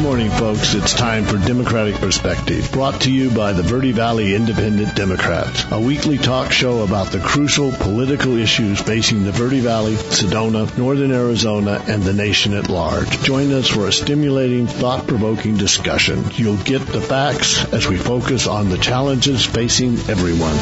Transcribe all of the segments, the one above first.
morning, folks. It's time for Democratic Perspective, brought to you by the Verde Valley Independent Democrats, a weekly talk show about the crucial political issues facing the Verde Valley, Sedona, Northern Arizona, and the nation at large. Join us for a stimulating, thought-provoking discussion. You'll get the facts as we focus on the challenges facing everyone.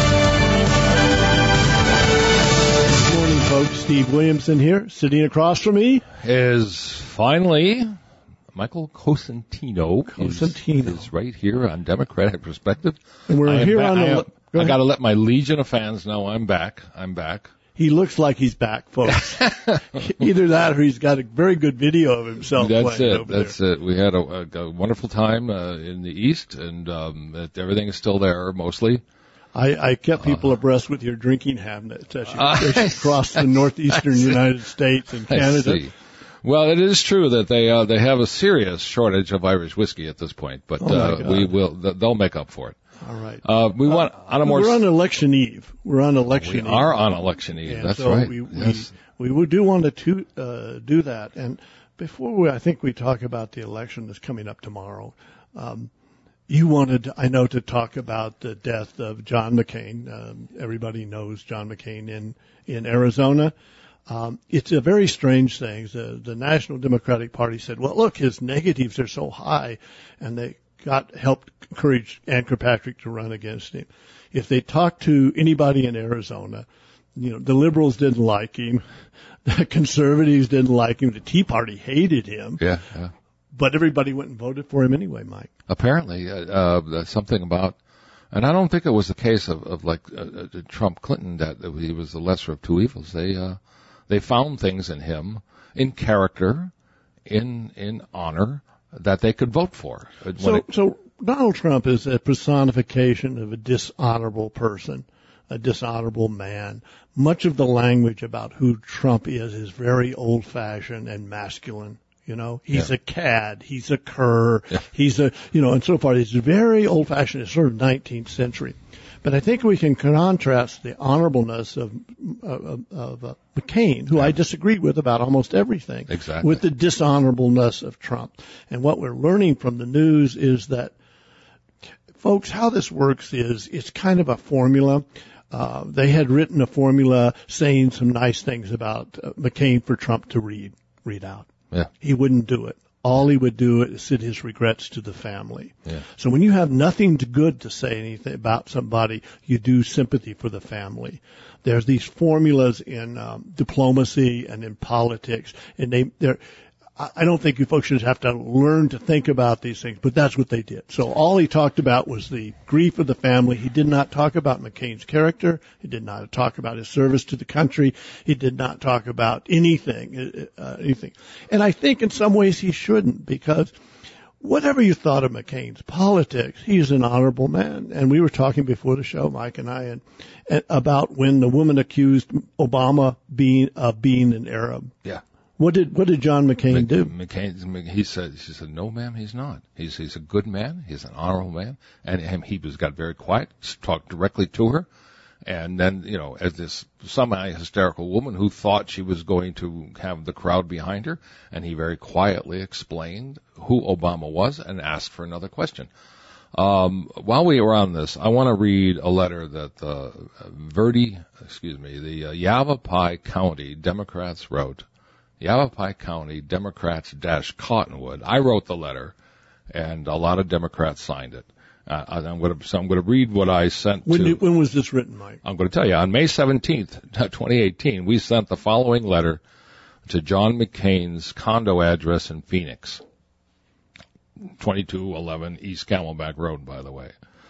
Good morning, folks. Steve Williamson here. Sitting across from me is finally Michael Cosentino. Is right here on Democratic Perspective. And we're here on the... I got to let my legion of fans know I'm back. He looks like he's back, folks. Either that or he's got a very good video of himself playing over there. That's it. We had a wonderful time in the East, and everything is still there, mostly. I kept people abreast with your drinking habits as you cross the northeastern United States and Canada. I see. Well, it is true that they have a serious shortage of Irish whiskey at this point, but they'll make up for it. All right. We're on election eve. We are on election eve. And that's so right. We do want to do that. And before I think we talk about the election that's coming up tomorrow. You wanted, I know, to talk about the death of John McCain. Everybody knows John McCain in Arizona. It's a very strange thing. The National Democratic Party said, well, look, his negatives are so high, and they helped encourage Ann Kirkpatrick to run against him. If they talked to anybody in Arizona, the liberals didn't like him, the conservatives didn't like him, the Tea Party hated him. Yeah. But everybody went and voted for him anyway, Mike. Apparently, something about, and I don't think it was the case of like Trump Clinton that he was the lesser of two evils. They found things in him, in character, in honor, that they could vote for. So Donald Trump is a personification of a dishonorable person, a dishonorable man. Much of the language about who Trump is very old-fashioned and masculine. He's a cad, he's a cur, he's and so far he's very old-fashioned. It's sort of 19th century. But I think we can contrast the honorableness of McCain, who I disagree with about almost everything, with the dishonorableness of Trump. And what we're learning from the news is that, folks, how this works is it's kind of a formula. They had written a formula saying some nice things about McCain for Trump to read out. Yeah. He wouldn't do it. All he would do is send his regrets to the family. Yeah. So when you have nothing good to say anything about somebody, you do sympathy for the family. There's these formulas in diplomacy and in politics, and I don't think you folks should have to learn to think about these things, but that's what they did. So all he talked about was the grief of the family. He did not talk about McCain's character. He did not talk about his service to the country. He did not talk about anything. And I think in some ways he shouldn't, because whatever you thought of McCain's politics, he's an honorable man. And we were talking before the show, Mike and I, and about when the woman accused Obama of being an Arab. Yeah. What did John McCain do? She said, no, ma'am, he's not. He's a good man. He's an honorable man. And he got very quiet, talked directly to her. And then, as this semi-hysterical woman who thought she was going to have the crowd behind her, and he very quietly explained who Obama was and asked for another question. While we were on this, I want to read a letter that the Yavapai County Democrats wrote. Yavapai County Democrats - Cottonwood. I wrote the letter, and a lot of Democrats signed it. I'm going to read what I sent. When was this written, Mike? I'm going to tell you. On May 17th, 2018, we sent the following letter to John McCain's condo address in Phoenix, 2211 East Camelback Road, by the way.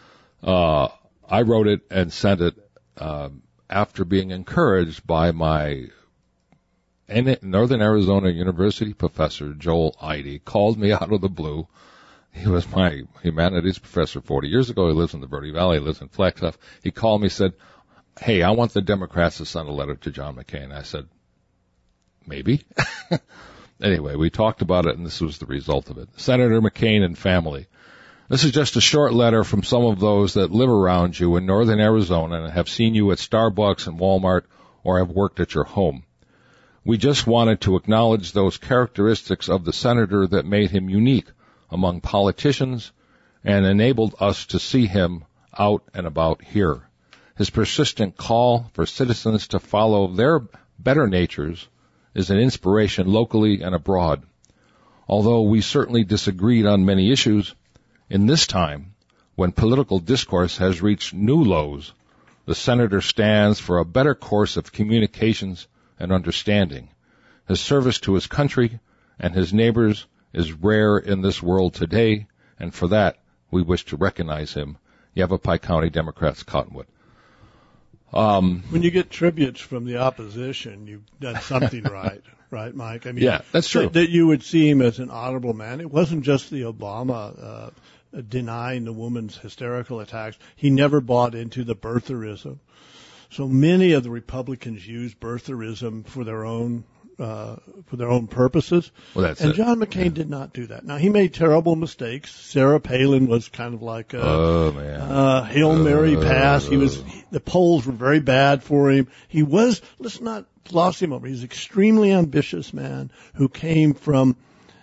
I wrote it and sent it after being encouraged by my Northern Arizona University professor, Joel Eide, called me out of the blue. He was my humanities professor 40 years ago. He lives in the Verde Valley. He lives in Flagstaff. He called me and said, hey, I want the Democrats to send a letter to John McCain. I said, maybe. Anyway, we talked about it, and this was the result of it. Senator McCain and family. This is just a short letter from some of those that live around you in northern Arizona and have seen you at Starbucks and Walmart or have worked at your home. We just wanted to acknowledge those characteristics of the senator that made him unique. among politicians and enabled us to see him out and about here. His persistent call for citizens to follow their better natures is an inspiration locally and abroad. Although we certainly disagreed on many issues, in this time, when political discourse has reached new lows, the senator stands for a better course of communications and understanding. His service to his country and his neighbors is rare in this world today, and for that, we wish to recognize him. Yavapai County Democrats, Cottonwood. When you get tributes from the opposition, you've done something right, Mike? I mean, yeah, that's true. That you would see him as an honorable man. It wasn't just the Obama denying the woman's hysterical attacks. He never bought into the birtherism. So many of the Republicans use birtherism for their own purposes. Well, that's and it. John McCain did not do that. Now, he made terrible mistakes. Sarah Palin was kind of like a Hail Mary pass. The polls were very bad for him. Let's not gloss him over. He's an extremely ambitious man who came from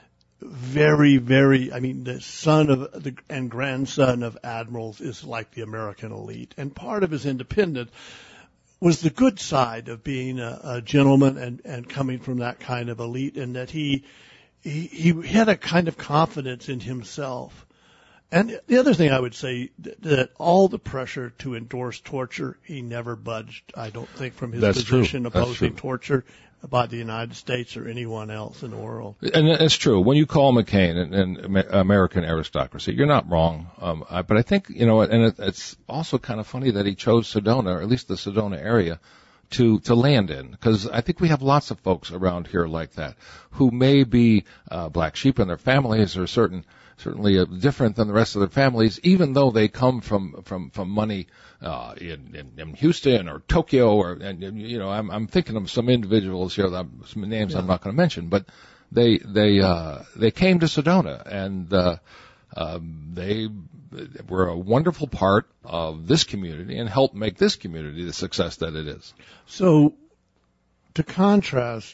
the son of and grandson of admirals is like the American elite. And part of his independence was the good side of being a gentleman and coming from that kind of elite, and that he had a kind of confidence in himself. And the other thing I would say, that all the pressure to endorse torture, he never budged, I don't think, from his position opposing torture by the United States or anyone else in the world. And it's true. When you call McCain an American aristocracy, you're not wrong. But I think, and it's also kind of funny that he chose Sedona, or at least the Sedona area, to land in. Because I think we have lots of folks around here like that who may be black sheep in their families, or certainly different than the rest of their families, even though they come from money in Houston or Tokyo, I'm thinking of some individuals here, some names I'm not going to mention, but they came to Sedona, and they were a wonderful part of this community and helped make this community the success that it is. So, to contrast,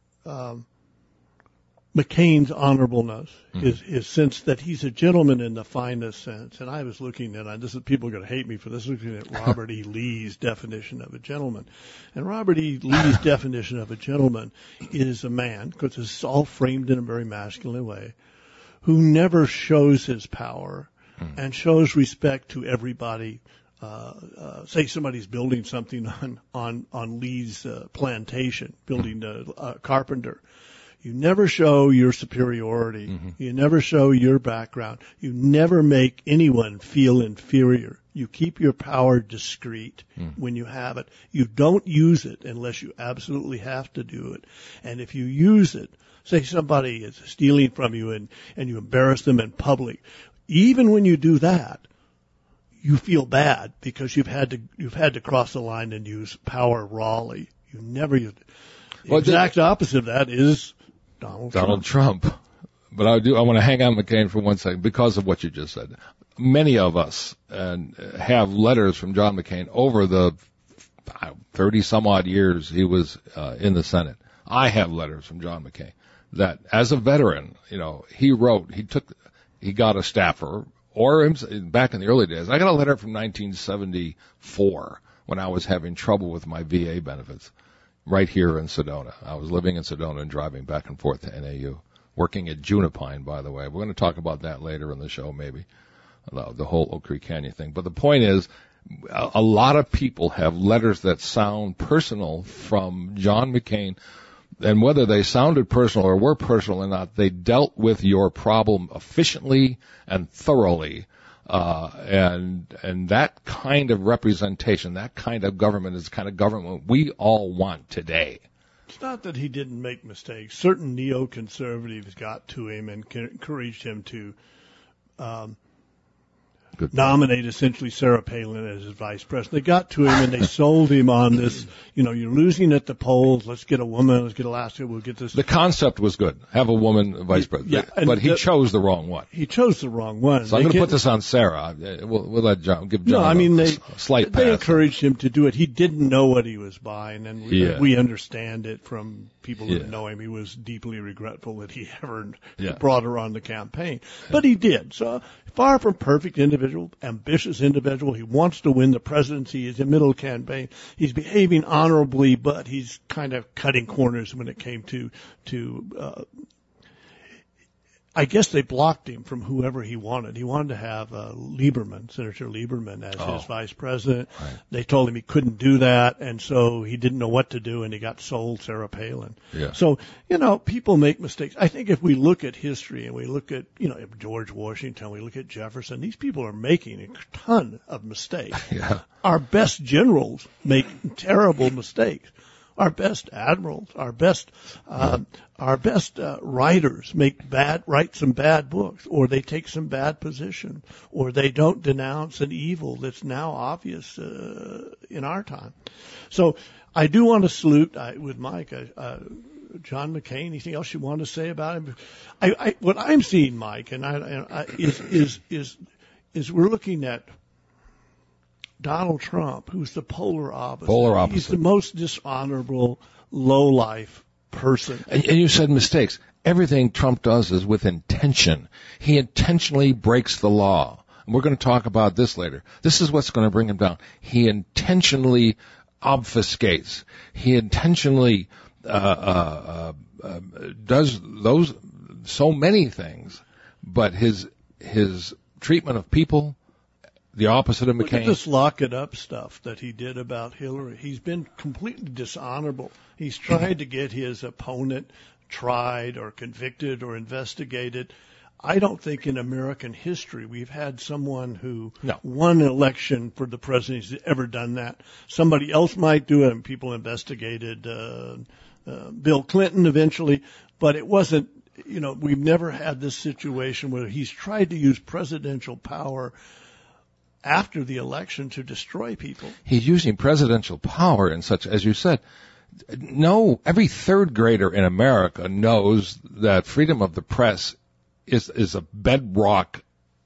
McCain's honorableness, his sense that he's a gentleman in the finest sense. And I was looking at, people are going to hate me for this, looking at Robert E. Lee's definition of a gentleman. And Robert E. Lee's definition of a gentleman is a man, because it's all framed in a very masculine way, who never shows his power and shows respect to everybody. Say somebody's building something on Lee's plantation, building a carpenter. You never show your superiority. Mm-hmm. You never show your background. You never make anyone feel inferior. You keep your power discreet when you have it. You don't use it unless you absolutely have to do it. And if you use it, say somebody is stealing from you and you embarrass them in public, even when you do that, you feel bad because you've had to cross the line and use power rawly. You never use it. The exact opposite of that is Donald Trump. But I want to hang on McCain for 1 second because of what you just said. Many of us have letters from John McCain over the 30 some odd years he was in the Senate. I have letters from John McCain that, as a veteran, he wrote. He got a staffer, or back in the early days, I got a letter from 1974 when I was having trouble with my VA benefits. Right here in Sedona. I was living in Sedona and driving back and forth to NAU, working at Junipine, by the way. We're going to talk about that later in the show, maybe, the whole Oak Creek Canyon thing. But the point is, a lot of people have letters that sound personal from John McCain, and whether they sounded personal or were personal or not, they dealt with your problem efficiently and thoroughly. And that kind of representation, that kind of government is the kind of government we all want today. It's not that he didn't make mistakes. Certain neoconservatives got to him and encouraged him to nominate essentially Sarah Palin as his vice president. They got to him and they sold him on this, you're losing at the polls. Let's get a woman. Let's get Alaska. We'll get this. The concept was good. Have a woman vice president. Yeah, but he chose the wrong one. He chose the wrong one. So I'm going to put this on Sarah. We'll let give John a slight pass. They encouraged him to do it. He didn't know what he was buying, and we understand it from people who know him, he was deeply regretful that he ever Yeah. brought her on the campaign. But he did. So far from perfect individual, ambitious individual. He wants to win the presidency. He's in the middle of the campaign. He's behaving honorably, but he's kind of cutting corners when it came to I guess they blocked him from whoever he wanted. He wanted to have Lieberman, Senator Lieberman, as his vice president. Right. They told him he couldn't do that, and so he didn't know what to do, and he got sold Sarah Palin. Yeah. So, people make mistakes. I think if we look at history and we look at, George Washington, we look at Jefferson, these people are making a ton of mistakes. Yeah. Our best generals make terrible mistakes. Our best admirals, our best writers write some bad books, or they take some bad position, or they don't denounce an evil that's now obvious in our time. So I do want to salute with Mike, John McCain. Anything else you want to say about him? What I'm seeing, Mike, is we're looking at Donald Trump, who's the polar opposite. He's the most dishonorable, low-life person. And you said mistakes. Everything Trump does is with intention. He intentionally breaks the law. And we're going to talk about this later. This is what's going to bring him down. He intentionally obfuscates. He intentionally does those so many things. But his treatment of people, the opposite of McCain. Look at this lock it up stuff that he did about Hillary. He's been completely dishonorable. He's tried to get his opponent tried or convicted or investigated. I don't think in American history we've had someone who won an election for the presidency who's ever done that. Somebody else might do it, and people investigated Bill Clinton eventually, but it wasn't, we've never had this situation where he's tried to use presidential power after the election to destroy people. He's using presidential power in such, as you said, no, every third grader in America knows that freedom of the press is a bedrock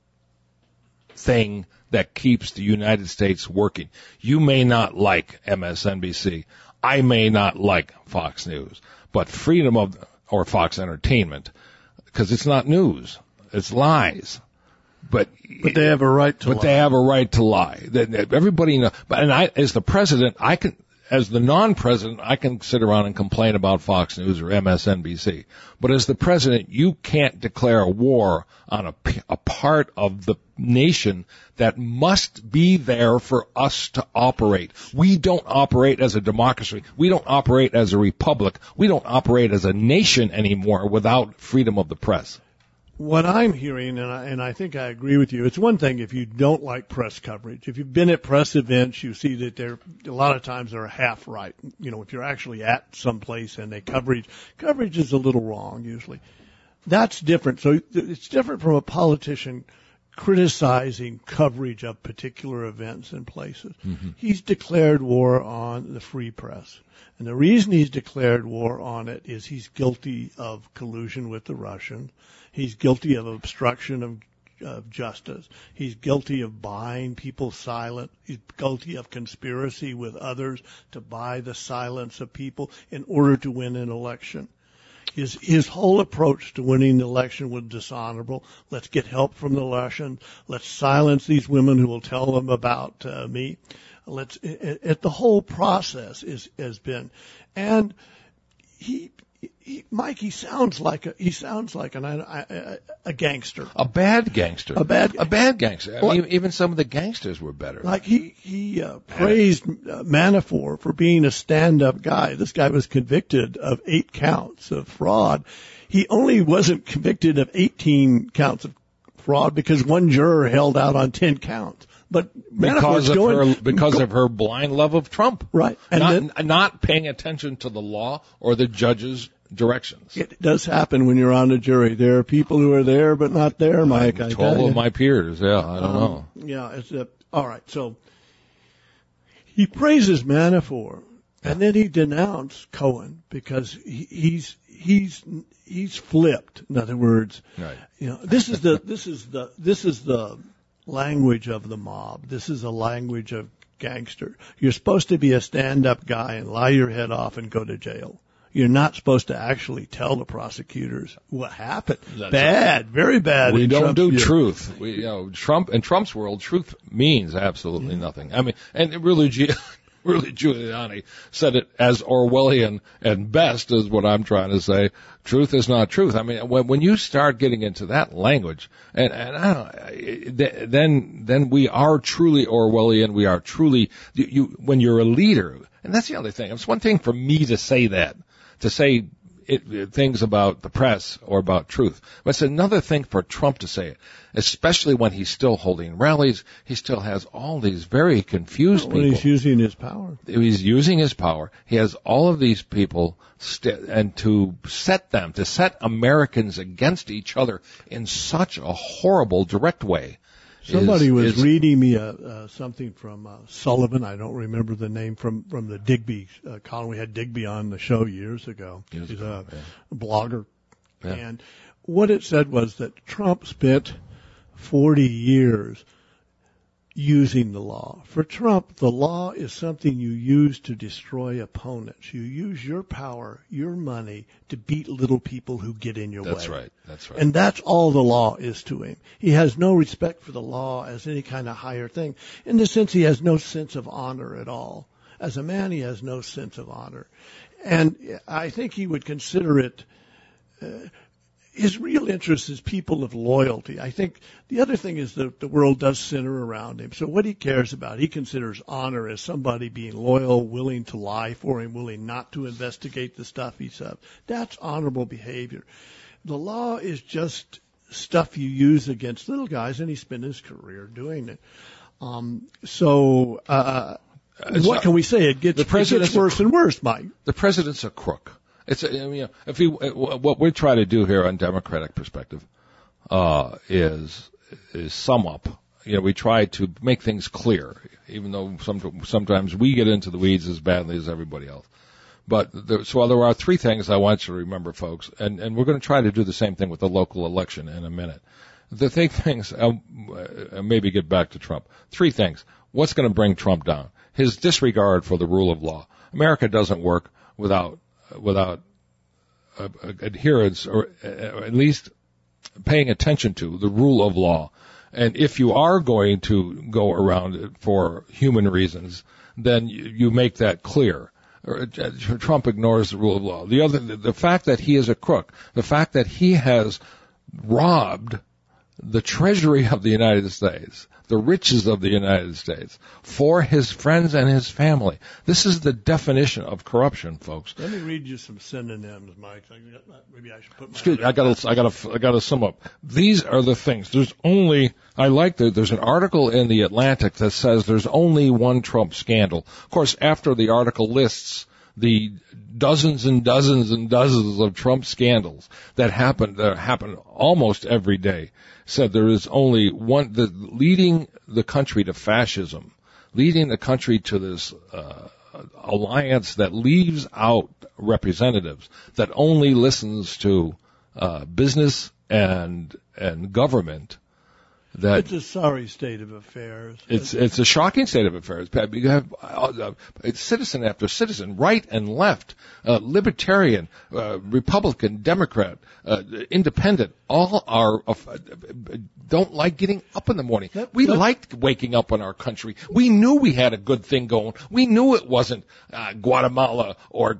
thing that keeps the United States working. You may not like MSNBC. I may not like Fox News, but or Fox Entertainment, because it's not news. It's lies. But they have a right to lie. But they have a right to lie. Everybody knows. And as the president, as the non-president, I can sit around and complain about Fox News or MSNBC. But as the president, you can't declare a war on a part of the nation that must be there for us to operate. We don't operate as a democracy. We don't operate as a republic. We don't operate as a nation anymore without freedom of the press. What I'm hearing, and I think I agree with you, it's one thing if you don't like press coverage. If you've been at press events, you see that a lot of times they're half right. If you're actually at some place and coverage is a little wrong usually. That's different. So it's different from a politician criticizing coverage of particular events and places. Mm-hmm. He's declared war on the free press. And the reason he's declared war on it is he's guilty of collusion with the Russians. He's guilty of obstruction of justice. He's guilty of buying people silent. He's guilty of conspiracy with others to buy the silence of people in order to win an election. His whole approach to winning the election was dishonorable. Let's get help from the Russians. Let's silence these women who will tell them about me. The whole process has been, and Mike, he sounds like a gangster. A bad gangster. A bad gangster. I mean, even some of the gangsters were better. Like he praised Manafort for being a stand-up guy. This guy was convicted of 8 counts of fraud. He only wasn't convicted of 18 counts of fraud because one juror held out on 10 counts. But because of her blind love of Trump. Right. And not paying attention to the law or the judge's directions. It does happen when you're on a jury. There are people who are there but not there, Mike. 12 of my peers, I don't know. Yeah, all right. So he praises Manafort, and then he denounced Cohen because he's flipped. In other words, right. This is the language of the mob. This is a language of gangster. You're supposed to be a stand-up guy and lie your head off and go to jail. You're not supposed to actually tell the prosecutors what happened. That's bad, right. very bad. We don't Trump's do view. truth. Trump in Trump's world, truth means absolutely nothing. I mean, and really, Giuliani said it as Orwellian and best is what I'm trying to say. Truth is not truth. I mean, when you start getting into that language, and I don't, then we are truly Orwellian. We are truly when you're a leader, and that's the other thing. It's one thing for me to say that, to say things about the press or about truth. But it's another thing for Trump to say it, especially when he's still holding rallies. He still has all these very confused people. When he's using his power. He's using his power. He has all of these people and to set Americans against each other in such a horrible, direct way. Somebody was reading me something from Sullivan. I don't remember the name from the Digby column. We had Digby on the show years ago. He's a blogger. Yeah. And what it said was that Trump spent 40 years using the law. For Trump, the law is something you use to destroy opponents. You use your power, your money, to beat little people who get in your way. That's right. And that's all the law is to him. He has no respect for the law as any kind of higher thing. In the sense, he has no sense of honor at all. As a man, he has no sense of honor. And I think he would consider it his real interest is people of loyalty. I think the other thing is that the world does center around him. So what he cares about, he considers honor as somebody being loyal, willing to lie for him, willing not to investigate the stuff he says. That's honorable behavior. The law is just stuff you use against little guys, and he spent his career doing it. What can we say? It gets worse and worse, Mike. The president's a crook. What we try to do here on Democratic Perspective is sum up. We try to make things clear, even though sometimes we get into the weeds as badly as everybody else. But there are three things I want you to remember, folks, and we're going to try to do the same thing with the local election in a minute. The things, maybe get back to Trump. Three things. What's going to bring Trump down? His disregard for the rule of law. America doesn't work without adherence, or at least paying attention to the rule of law. And if you are going to go around it for human reasons, then you make that clear. Trump ignores the rule of law. The fact that he is a crook, the fact that he has robbed the treasury of the United States, the riches of the United States, for his friends and his family. This is the definition of corruption, folks. Let me read you some synonyms, Mike. Maybe I should put my. Excuse me, I gotta sum up. These are the things. There's an article in the Atlantic that says there's only one Trump scandal. Of course, after the article lists the dozens and dozens and dozens of Trump scandals that happen almost every day, said there is only one, leading the country to fascism, leading the country to this alliance that leaves out representatives, that only listens to business and government. It's a sorry state of affairs. It's a shocking state of affairs. You have citizen after citizen, right and left, libertarian, Republican, Democrat, independent, all don't like getting up in the morning. We liked waking up in our country. We knew we had a good thing going. We knew it wasn't Guatemala or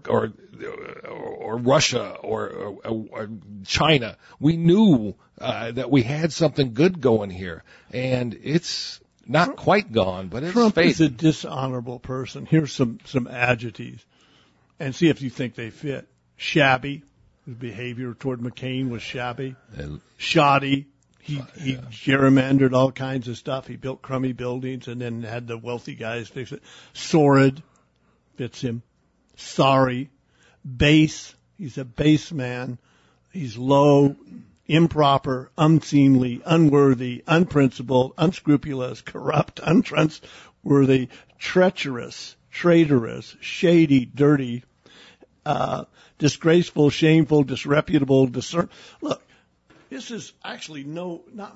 Russia or China. We knew that we had something good going here, and it's not quite gone, but it's Trump fading. is a dishonorable person. Here's some adjectives, and see if you think they fit. Shabby. His behavior toward McCain was shabby. Shoddy. He gerrymandered all kinds of stuff. He built crummy buildings and then had the wealthy guys fix it. Sordid. Fits him. Sorry. Base. He's a base man. He's low, improper, unseemly, unworthy, unprincipled, unscrupulous, corrupt, untrustworthy, treacherous, traitorous, shady, dirty, disgraceful, shameful, disreputable, Look, this is actually not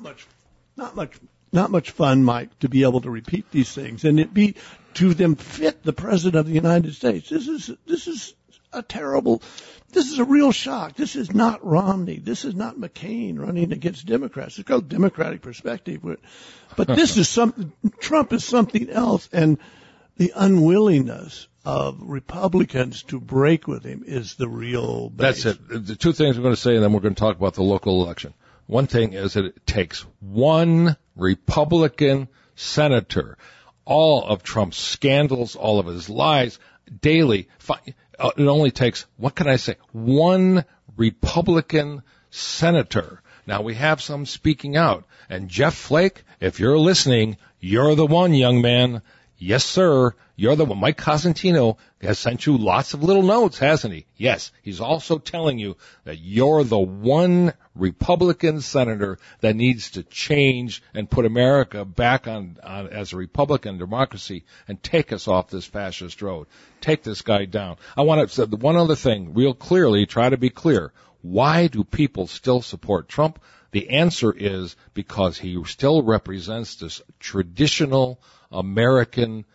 much fun, Mike, to be able to repeat these things and to them fit the president of the United States. This is a terrible, this is a real shock. This is not Romney. This is not McCain running against Democrats. It's called Democratic perspective. But this is something, Trump is something else. And the unwillingness of Republicans to break with him is the real base. That's it. The two things I'm going to say, and then we're going to talk about the local election. One thing is that it takes one Republican senator. All of Trump's scandals, all of his lies, daily. It only takes, what can I say, one Republican senator. Now, we have some speaking out. And Jeff Flake, if you're listening, you're the one, young man. Yes, sir. You're the one. Mike Cosentino has sent you lots of little notes, hasn't he? Yes. He's also telling you that you're the one Republican senator that needs to change and put America back on as a Republican democracy and take us off this fascist road. Take this guy down. I want to say one other thing real clearly, try to be clear. Why do people still support Trump? The answer is because he still represents this traditional American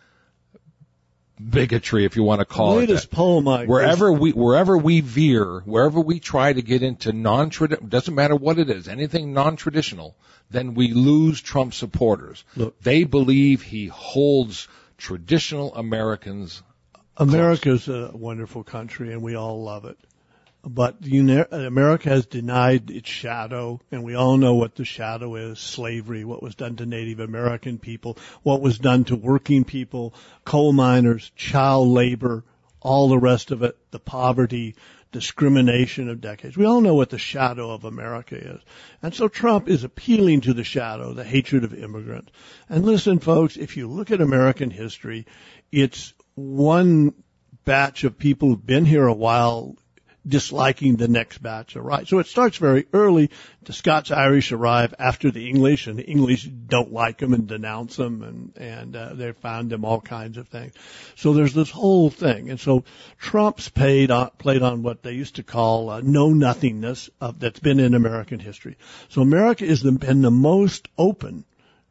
bigotry, if you want to call it that. Poll, Mike, wherever we veer, wherever we try to get into non-traditional, doesn't matter what it is, anything non-traditional, then we lose Trump supporters. Look, they believe he holds traditional Americans. America's a wonderful country, and we all love it. But America has denied its shadow, and we all know what the shadow is: slavery, what was done to Native American people, what was done to working people, coal miners, child labor, all the rest of it, the poverty, discrimination of decades. We all know what the shadow of America is. And so Trump is appealing to the shadow, the hatred of immigrants. And listen, folks, if you look at American history, it's one batch of people who've been here a while disliking the next batch arrive. So it starts very early. The Scots-Irish arrive after the English, and the English don't like them and denounce them, and they found them all kinds of things. So there's this whole thing. And so Trump's played on what they used to call know-nothingness that's been in American history. So America has been the most open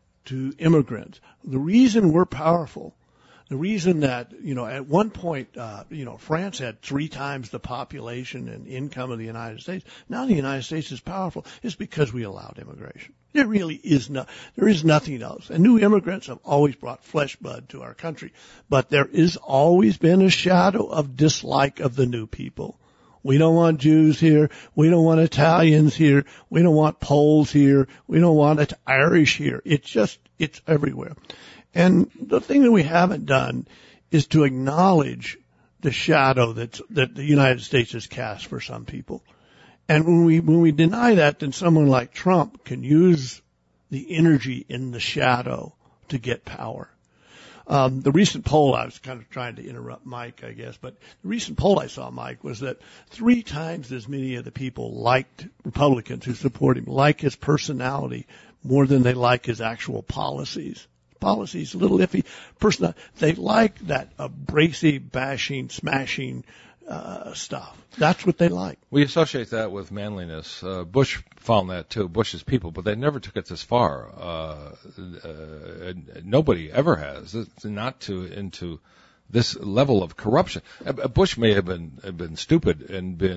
to immigrants. The reason we're powerful, the reason that, at one point, France had 3 times the population and income of the United States. Now the United States is powerful is because we allowed immigration. There really is there is nothing else. And new immigrants have always brought flesh blood to our country. But there is always been a shadow of dislike of the new people. We don't want Jews here. We don't want Italians here. We don't want Poles here. We don't want Irish here. It's everywhere. And the thing that we haven't done is to acknowledge the shadow that the United States has cast for some people. And when we deny that, then someone like Trump can use the energy in the shadow to get power. The recent poll, I was kind of trying to interrupt Mike, I guess, but the recent poll I saw, Mike, was that 3 times as many of the people liked Republicans who support him, like his personality, more than they like his actual policies. Policies, a little iffy. They like that abrasive, bashing, smashing stuff. That's what they like. We associate that with manliness. Bush found that too, Bush's people, but they never took it this far. Nobody ever has. It's not into this level of corruption. Bush may have been stupid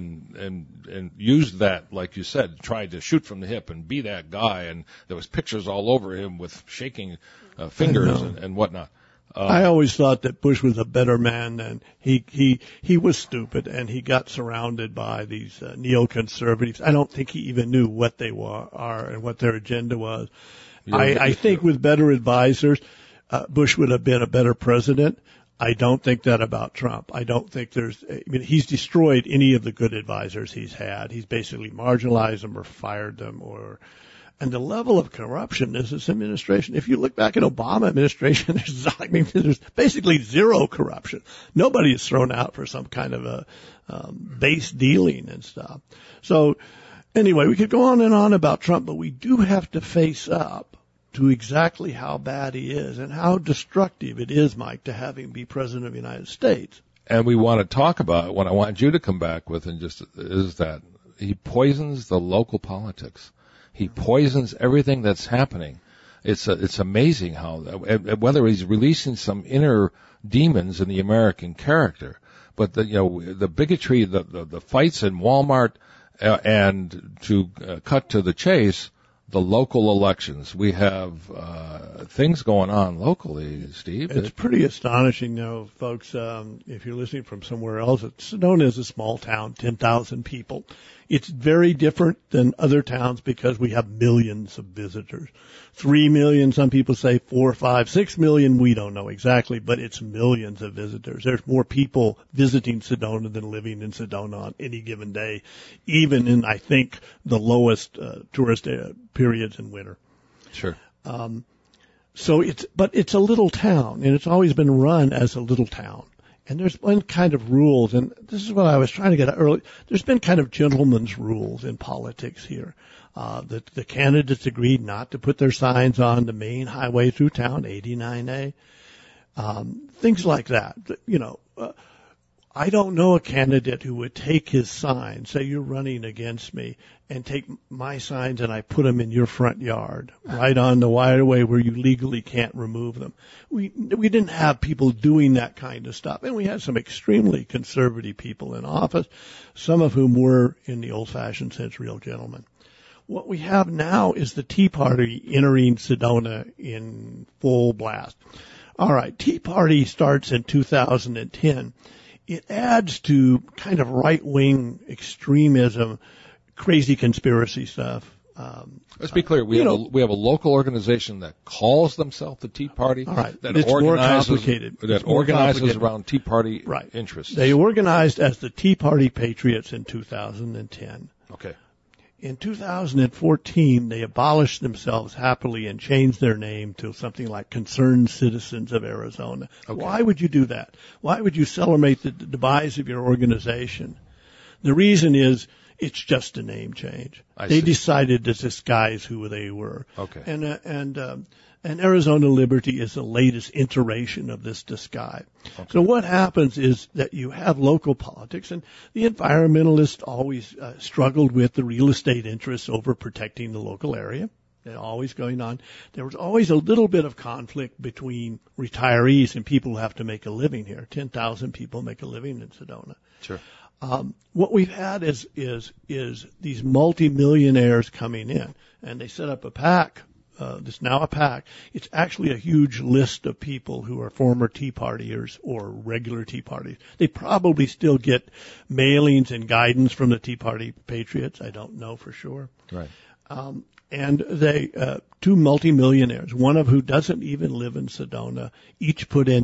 and used that, like you said, tried to shoot from the hip and be that guy, and there was pictures all over him with shaking fingers and whatnot. I always thought that Bush was a better man than he was stupid, and he got surrounded by these neoconservatives. I don't think he even knew what they are and what their agenda was. I think with better advisors, Bush would have been a better president. I don't think that about Trump. I don't think he's destroyed any of the good advisors he's had. He's basically marginalized them or fired them and the level of corruption in this administration, if you look back at Obama administration, there's basically zero corruption. Nobody is thrown out for some kind of a base dealing and stuff. So anyway, we could go on and on about Trump, but we do have to face up to exactly how bad he is and how destructive it is, Mike, to have him be president of the United States. And we want to talk about what I want you to come back with is that he poisons the local politics. He poisons everything that's happening. It's amazing how, whether he's releasing some inner demons in the American character, but the bigotry, the fights in Walmart, and to cut to the chase, the local elections. We have things going on locally, Steve. It's pretty astonishing, folks. If you're listening from somewhere else, Sedona is a small town, 10,000 people. It's very different than other towns because we have millions of visitors. 3 million, some people say 4, 5, 6 million. We don't know exactly, but it's millions of visitors. There's more people visiting Sedona than living in Sedona on any given day, even in, I think, the lowest tourist periods in winter. Sure. But it's a little town, and it's always been run as a little town. And there's one kind of rules, and this is what I was trying to get at earlier. There's been kind of gentleman's rules in politics here. The candidates agreed not to put their signs on the main highway through town, 89A. Things like that. I don't know a candidate who would take his sign, say you're running against me, and take my signs and I put them in your front yard, right on the waterway where you legally can't remove them. We didn't have people doing that kind of stuff, and we had some extremely conservative people in office, some of whom were, in the old-fashioned sense, real gentlemen. What we have now is the Tea Party entering Sedona in full blast. All right, Tea Party starts in 2010. It adds to kind of right-wing extremism, crazy conspiracy stuff. Let's be clear. We have a local organization that calls themselves the Tea Party. All right. That it's more complicated. That organizes around Tea Party interests. They organized as the Tea Party Patriots in 2010. Okay. In 2014, they abolished themselves happily and changed their name to something like Concerned Citizens of Arizona. Okay. Why would you do that? Why would you celebrate the demise of your organization? The reason is it's just a name change. They decided to disguise who they were. Okay. And Arizona Liberty is the latest iteration of this disguise. Okay. So what happens is that you have local politics, and the environmentalists always struggled with the real estate interests over protecting the local area. They're always going on. There was always a little bit of conflict between retirees and people who have to make a living here. 10,000 people make a living in Sedona. Sure. What we've had is these multimillionaires coming in, and they set up a PAC. There's now a PAC. It's actually a huge list of people who are former Tea Partiers or regular Tea Parties. They probably still get mailings and guidance from the Tea Party Patriots. I don't know for sure. Right. And they, two multimillionaires, one of who doesn't even live in Sedona, each put in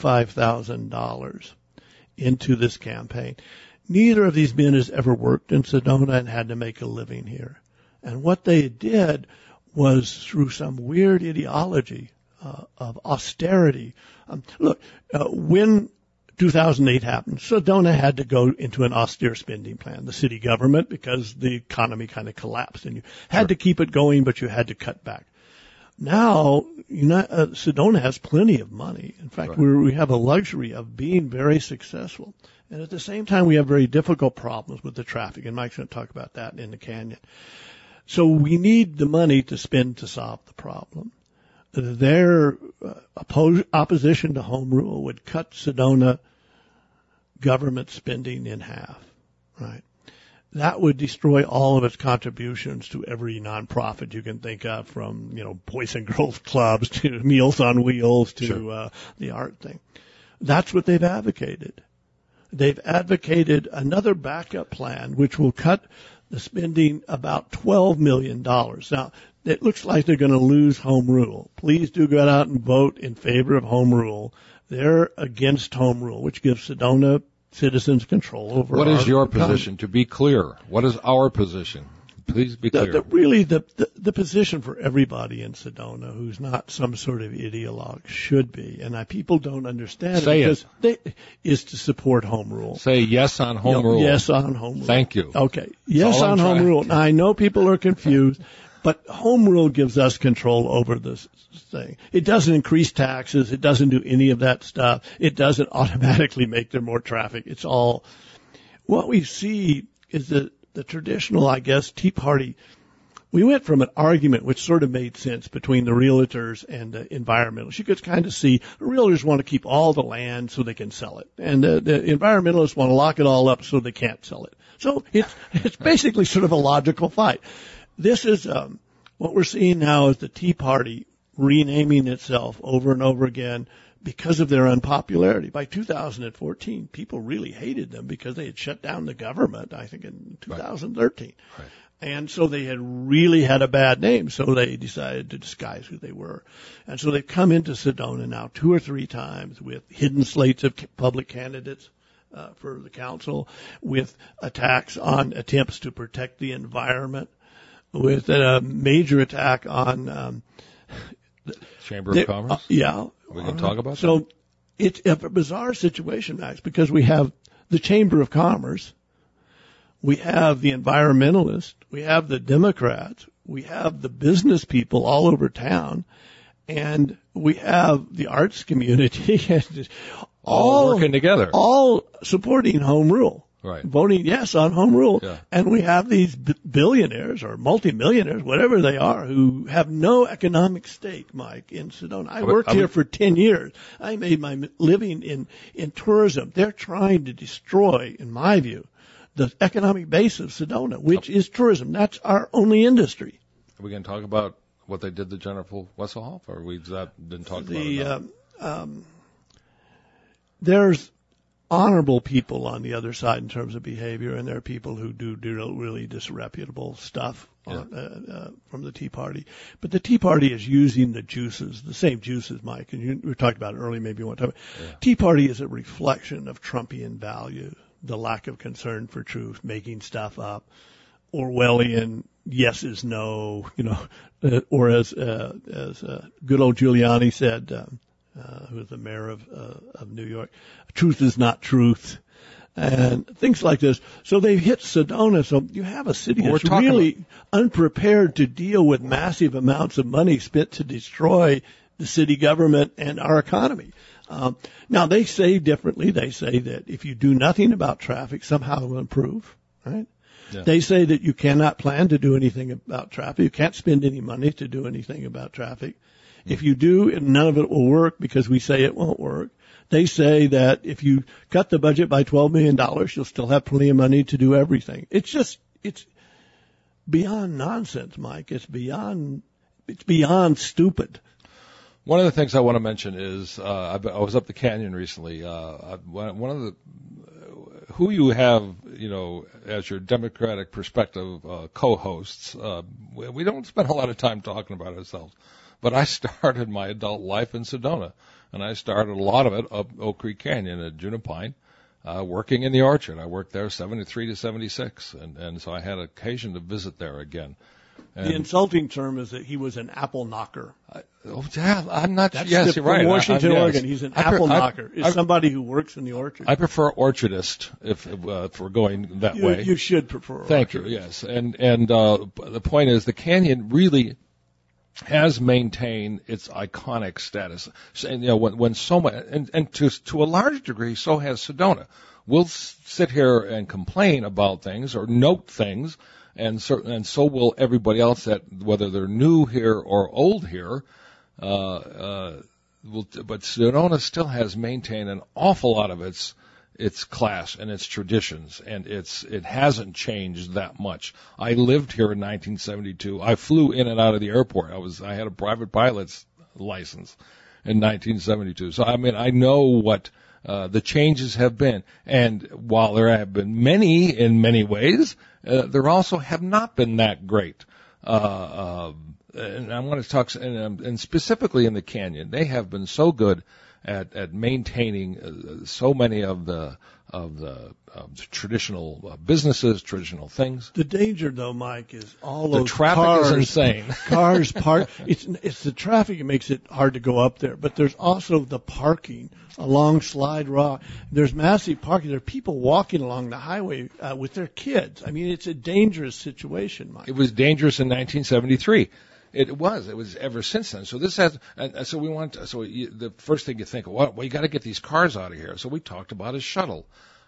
$25,000 into this campaign. Neither of these men has ever worked in Sedona and had to make a living here. And what they did was through some weird ideology of austerity. When 2008 happened, Sedona had to go into an austere spending plan, the city government, because the economy kind of collapsed, and you had to keep it going, but you had to cut back. Now, Sedona has plenty of money. In fact, we have a luxury of being very successful. And at the same time, we have very difficult problems with the traffic, and Mike's going to talk about that in the canyon. So we need the money to spend to solve the problem. Their opposition to home rule would cut Sedona government spending in half, right? That would destroy all of its contributions to every nonprofit you can think of, from, Boys and Girls Clubs to Meals on Wheels to the art thing. That's what they've advocated. They've advocated another backup plan, which will cut the spending about $12 million. Now, it looks like they're going to lose home rule. Please do go out and vote in favor of home rule. They're against home rule, which gives Sedona citizens control over. What is your position? To be clear, what is our position? Please be clear. The position for everybody in Sedona who's not some sort of ideologue should be, and people don't understand is to support home rule. Say yes on home rule. Yes on home rule. Thank you. Okay. Yes on home rule. Now, I know people are confused, but home rule gives us control over this thing. It doesn't increase taxes. It doesn't do any of that stuff. It doesn't automatically make there more traffic. It's all what we see is that the traditional, Tea Party we went from an argument which sort of made sense between the realtors and the environmentalists. You could kind of see the realtors want to keep all the land so they can sell it, and the environmentalists want to lock it all up so they can't sell it. So it's basically sort of a logical fight. This is what we're seeing now is the Tea Party renaming itself over and over again because of their unpopularity. By 2014, people really hated them because they had shut down the government, I think, in 2013. Right. And so they had really had a bad name, so they decided to disguise who they were. And so they've come into Sedona now 2 or 3 times with hidden slates of public candidates for the council, with attacks on attempts to protect the environment, with a major attack on Chamber of Commerce? Yeah. We can talk about that. So it's a bizarre situation, Max, because we have the Chamber of Commerce, we have the environmentalists, we have the Democrats, we have the business people all over town, and we have the arts community all working together, all supporting home rule. Right. Voting yes on home rule. Yeah. And we have these billionaires or multimillionaires, whatever they are, who have no economic stake, Mike, in Sedona. I worked here for 10 years. I made my living in tourism. They're trying to destroy, in my view, the economic base of Sedona, which is tourism. That's our only industry. Are we going to talk about what they did to Jennifer Wesselhoff, or we've been talking about it? There's honorable people on the other side in terms of behavior, and there are people who do really disreputable stuff from the Tea Party. But the Tea Party is using the juices, the same juices, Mike, and we were talking about it earlier, maybe you want to talk about. Yeah. Tea Party is a reflection of Trumpian value, the lack of concern for truth, making stuff up, Orwellian yes is no, or as good old Giuliani said, who was the mayor of New York, truth is not truth, and things like this. So they hit Sedona. So you have a city that's really unprepared to deal with massive amounts of money spent to destroy the city government and our economy. Now they say differently. They say that if you do nothing about traffic, somehow it will improve, right? Yeah. They say that you cannot plan to do anything about traffic. You can't spend any money to do anything about traffic. If you do, none of it will work because we say it won't work. They say that if you cut the budget by $12 million, you'll still have plenty of money to do everything. It's beyond nonsense, Mike. It's beyond stupid. One of the things I want to mention is I was up the canyon recently. One of the who you have, as your Democratic perspective co-hosts. We don't spend a lot of time talking about ourselves. But I started my adult life in Sedona, and I started a lot of it up Oak Creek Canyon at Junipine, working in the orchard. I worked there 73 to 76, and so I had occasion to visit there again. And the insulting term is that he was an apple knocker. I'm not. That's yes, you're right. From Washington, yes. Oregon. He's an apple knocker. Is somebody who works in the orchard. I prefer orchardist if we're going that way. You should prefer. Thank you. Yes, and the point is the canyon really has maintained its iconic status. And, when so much, and to a large degree, so has Sedona. We'll sit here and complain about things or note things, and so will everybody else that, whether they're new here or old here, but Sedona still has maintained an awful lot of its class and its traditions, and it hasn't changed that much. I lived here in 1972. I flew in and out of the airport. I had a private pilot's license in 1972. So I know what the changes have been. And while there have been many in many ways, there also have not been that great. And I want to talk, and specifically in the canyon, they have been so good at maintaining so many of the traditional businesses, traditional things. The danger, though, Mike, is all the those traffic cars, is insane. Cars park. It's the traffic that makes it hard to go up there. But there's also the parking along Slide Rock. There's massive parking. There are people walking along the highway with their kids. I mean, it's a dangerous situation, Mike. It was dangerous in 1973. It was ever since then. So this has, and so we want, the first thing you think of, well, you got to get these cars out of here. So we talked about a shuttle.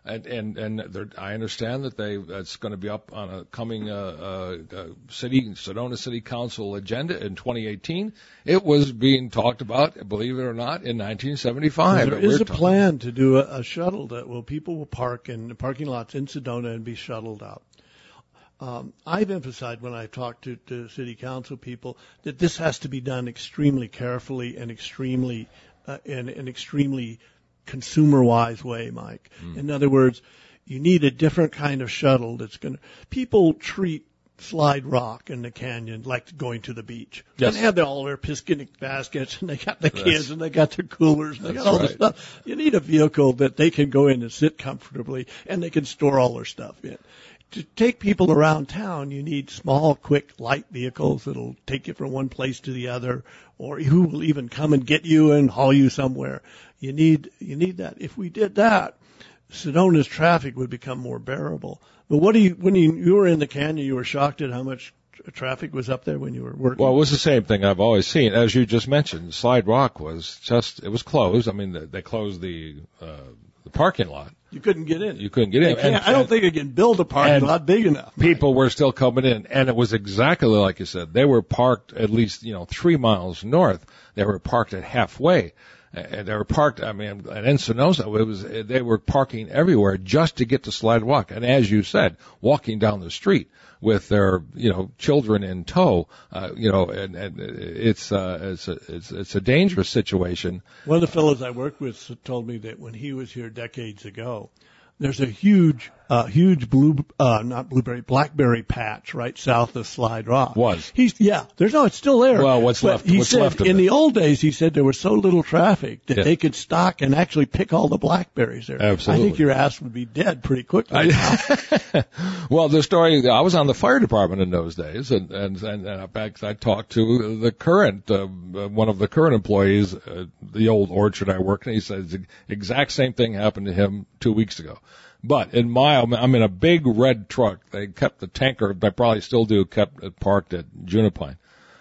And I understand that that's going to be up on a coming Sedona City Council agenda in 2018. It was being talked about, believe it or not, in 1975. There is a plan to do a shuttle people will park in the parking lots in Sedona and be shuttled out. I've emphasized when I've talked to city council people that this has to be done extremely carefully and extremely in an extremely consumer-wise way, Mike. In other words, you need a different kind of shuttle people treat Slide Rock in the canyon like going to the beach. Yes. And they have all their picnic baskets, and they got the kids, and they got their coolers, and they got all the stuff. You need a vehicle that they can go in and sit comfortably, and they can store all their stuff in. To take people around town, you need small, quick, light vehicles that'll take you from one place to the other, or who will even come and get you and haul you somewhere. You need that. If we did that, Sedona's traffic would become more bearable. But when you were in the canyon, you were shocked at how much traffic was up there when you were working? Well, it was the same thing I've always seen. As you just mentioned, Slide Rock was closed. I mean, they closed the parking lot. You couldn't get in. You couldn't get in. I don't think they can build a parking lot big enough. People were still coming in, and it was exactly like you said. They were parked at least 3 miles north. They were parked at halfway. And they were parked, and in Sonosa, they were parking everywhere just to get to Slide Rock. And as you said, walking down the street with their, children in tow, and it's a dangerous situation. One of the fellows I worked with told me that when he was here decades ago, there's a huge blackberry patch right south of Slide Rock. It's still there. Well, what's left of it? In the old days, he said there was so little traffic that they could stock and actually pick all the blackberries there. Absolutely. I think your ass would be dead pretty quickly. Well, the story, I was on the fire department in those days, and in fact, I talked to the current, one of the current employees, the old orchard I worked in. He said the exact same thing happened to him 2 weeks ago. But I'm in a big red truck. They kept the tanker, they probably still do, kept it parked at Junipine.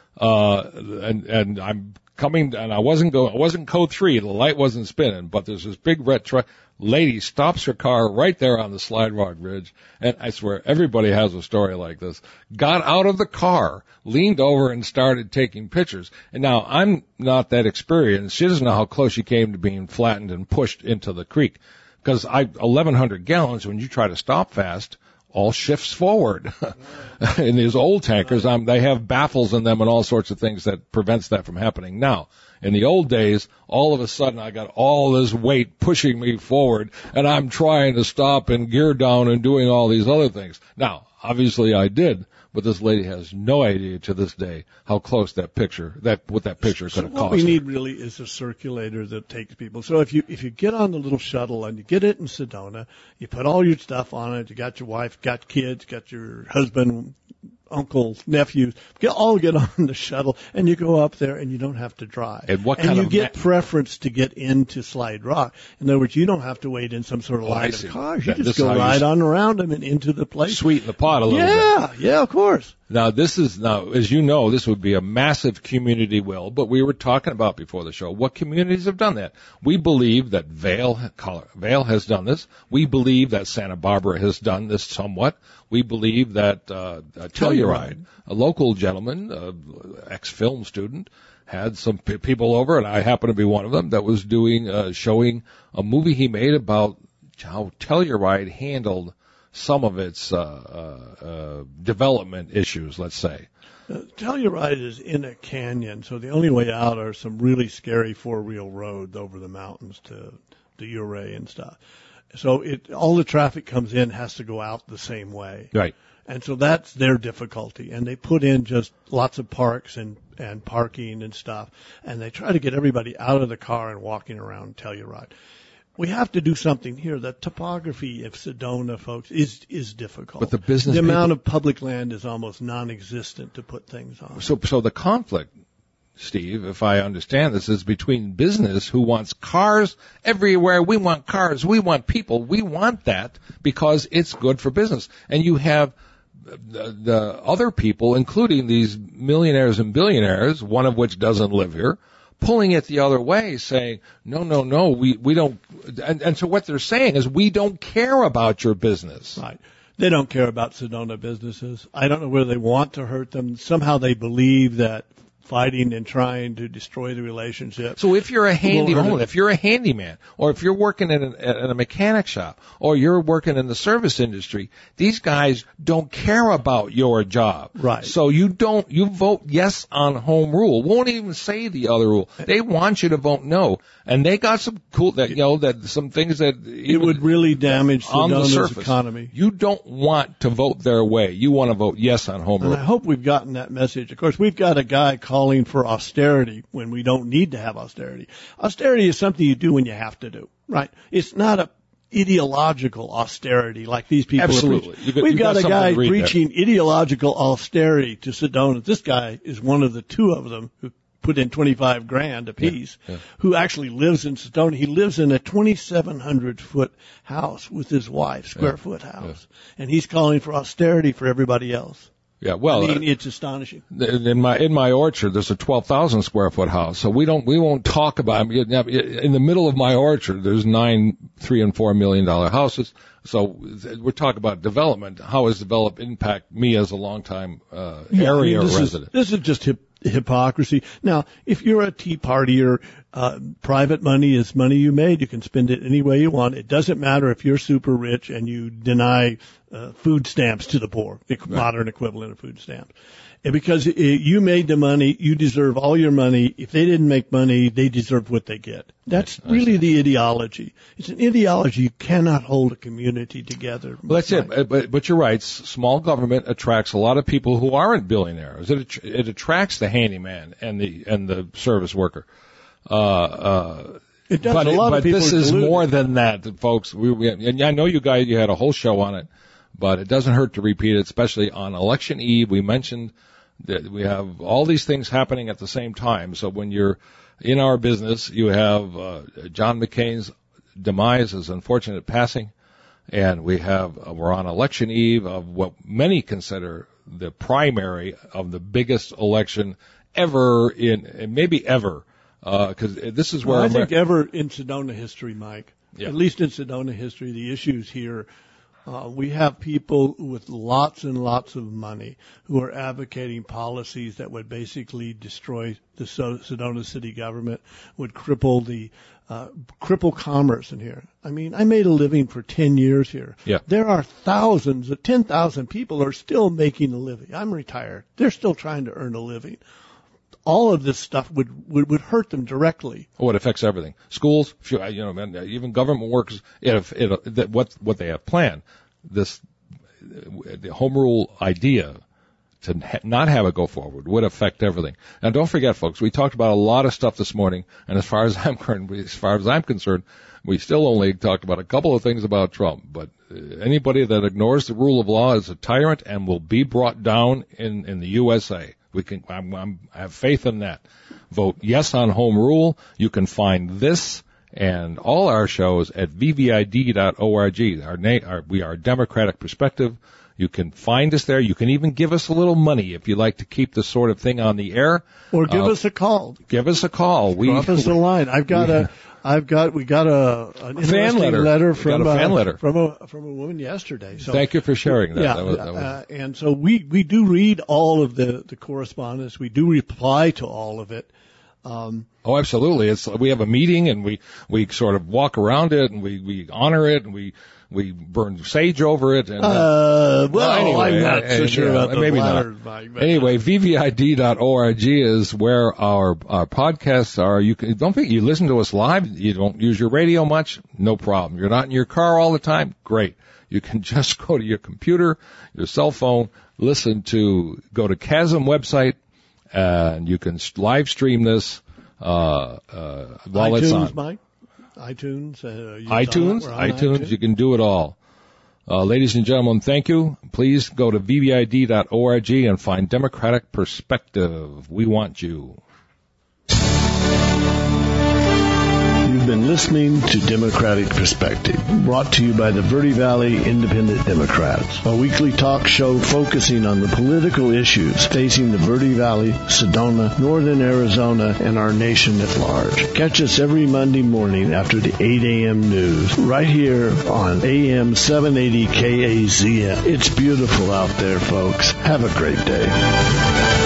And I'm coming, and I wasn't code 3, the light wasn't spinning, but there's this big red truck. Lady stops her car right there on the Slide Rock Ridge, and I swear everybody has a story like this. Got out of the car, leaned over and started taking pictures. And now I'm not that experienced. She doesn't know how close she came to being flattened and pushed into the creek. Because 1,100 gallons, when you try to stop fast, all shifts forward. In these old tankers, they have baffles in them and all sorts of things that prevents that from happening. Now, in the old days, all of a sudden I got all this weight pushing me forward, and I'm trying to stop and gear down and doing all these other things. Now, obviously I did, but this lady has no idea to this day how close what that picture could have cost. What we need really is a circulator that takes people. So if you get on the little shuttle and you get it in Sedona, you put all your stuff on it, you got your wife, got kids, got your husband, uncle, nephews, all get on the shuttle, and you go up there, and you don't have to drive. And you get preference to get into Slide Rock. In other words, you don't have to wait in some sort of line of cars. You just go right on around them and into the place. Sweeten the pot a little bit. Yeah, of course. Now, as you know, this would be a massive community will, but we were talking about before the show, what communities have done that? We believe that Vail has done this. We believe that Santa Barbara has done this somewhat. We believe that Telluride, a local gentleman, ex-film student, had some people over, and I happen to be one of them, that was showing a movie he made about how Telluride handled some of its development issues, let's say. Telluride is in a canyon, so the only way out are some really scary four-wheel roads over the mountains to Ouray and stuff. So all the traffic comes in has to go out the same way. Right. And so that's their difficulty. And they put in just lots of parks and parking and stuff. And they try to get everybody out of the car and walking around Telluride. We have to do something here. The topography of Sedona, folks, is difficult. But the amount of public land is almost non-existent to put things on. So the conflict, Steve, if I understand this, is between business who wants cars everywhere. We want cars. We want people. We want that because it's good for business. And you have the other people, including these millionaires and billionaires, one of which doesn't live here, pulling it the other way, saying, no, we don't. And so what they're saying is, we don't care about your business. Right. They don't care about Sedona businesses. I don't know whether they want to hurt them. Somehow they believe that fighting and trying to destroy the relationship. So if you're a handyman, or if you're working in a mechanic shop, or you're working in the service industry, these guys don't care about your job. Right. So you vote yes on home rule. Won't even say the other rule. They want you to vote no. And they got some some things that it would really damage Sedona's economy. You don't want to vote their way. You want to vote yes on home rule. And I hope we've gotten that message. Of course, we've got a guy calling for austerity when we don't need to have austerity. Austerity is something you do when you have to do, right? It's not a ideological austerity like these people Absolutely. are preaching. We've got a guy preaching ideological austerity to Sedona. This guy is one of the two of them who put in $25,000 apiece, who actually lives in Sedona. He lives in a 2,700-foot house with his wife, square foot house, and he's calling for austerity for everybody else. Yeah, well, I mean, it's astonishing. In my orchard, there's a 12,000 square foot house, so we won't talk about it. In the middle of my orchard, there's 9 $3 and $4 million houses. So we're talking about development. How does development impact me as a longtime area resident? This is just hypocrisy. Now, if you're a Tea Partier, private money is money you made. You can spend it any way you want. It doesn't matter if you're super rich and you deny food stamps to the poor, the modern equivalent of food stamps. And because you made the money, you deserve all your money. If they didn't make money, they deserve what they get. That's really the ideology. It's an ideology. You cannot hold a community together. Well, that's it. But you're right. Small government attracts a lot of people who aren't billionaires. It attracts the handyman and the service worker. It does. But a lot of people this is more than that, folks. And I know you guys, you had a whole show on it, but it doesn't hurt to repeat it, especially on election eve. We mentioned that we have all these things happening at the same time. So when you're in our business, you have John McCain's demise, his unfortunate passing, and we're on election eve of what many consider the primary of the biggest election ever maybe ever. Because this is where I think ever in Sedona history, Mike. Yeah. At least in Sedona history, the issues here, we have people with lots and lots of money who are advocating policies that would basically destroy the Sedona city government, would cripple commerce in here. I mean, I made a living for 10 years here. Yeah. There are 10,000 people are still making a living. I'm retired. They're still trying to earn a living. All of this stuff would hurt them directly. Oh, it affects everything. Schools, even government workers. What they have planned. The home rule idea to not have it go forward would affect everything. And don't forget, folks, we talked about a lot of stuff this morning. And as far as I'm concerned, we still only talked about a couple of things about Trump. But anybody that ignores the rule of law is a tyrant and will be brought down in the USA. I have faith in that. Vote yes on home rule. You can find this and all our shows at vvid.org. We are Democratic Perspective. You can find us there. You can even give us a little money if you like to keep this sort of thing on the air. Or give us a call. Give us a call. Drop us a line. We got an interesting letter from a woman yesterday. So, thank you for sharing that. Yeah, and so we do read all of the correspondence. We do reply to all of it. Oh, absolutely. We have a meeting and we sort of walk around it and we honor it and we burn sage over it. And, anyway, I'm not so sure about the maybe latter. Not. Anyway, vvid.org is where our podcasts are. Don't think you listen to us live. You don't use your radio much. No problem. You're not in your car all the time. Great. You can just go to your computer, your cell phone, go to Chasm website, and you can live stream this while iTunes, it's on. Mike? iTunes. iTunes. You can do it all. Ladies and gentlemen, thank you. Please go to vvid.org and find Democratic Perspective. We want you. You've You've been listening to Democratic Perspective, brought to you by the Verde Valley Independent Democrats, a weekly talk show focusing on the political issues facing the Verde Valley, Sedona, Northern Arizona, and our nation at large. Catch us every Monday morning after the 8 a.m. news, right here on AM 780 KAZM. It's beautiful out there, folks. Have a great day.